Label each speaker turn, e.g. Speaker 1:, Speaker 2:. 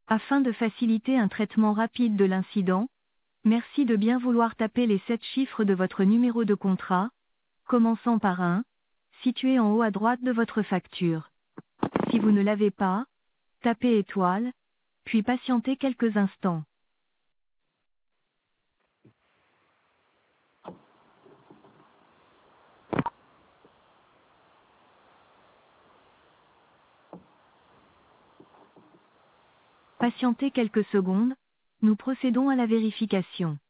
Speaker 1: Afin de faciliter un traitement rapide de l'incident, merci de bien vouloir taper les 7 chiffres de votre numéro de contrat, commençant par 1, situé en haut à droite de votre facture. Si vous ne l'avez pas, tapez étoile, puis patientez quelques instants. Patientez quelques secondes, nous procédons à la vérification.